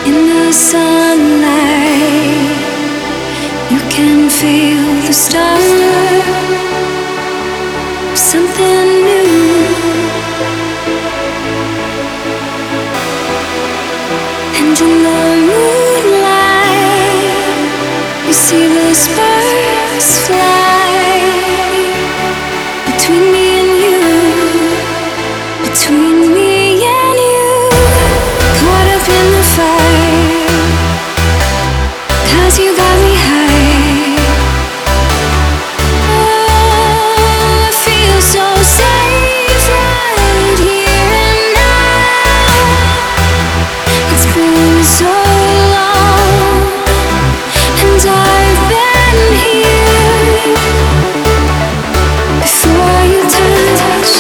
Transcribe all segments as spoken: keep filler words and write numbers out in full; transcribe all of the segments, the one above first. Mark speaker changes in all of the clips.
Speaker 1: In the sunlight, you can feel the start of something new. And in the moonlight, you see the sparks fly between me and you, between me and you. Caught up in the fire, 'cause you got me high. Oh, I feel so safe right here and now. It's been so long, and I've been here before you touched.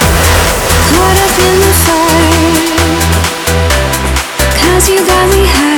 Speaker 1: In the fire, 'cause you got me high.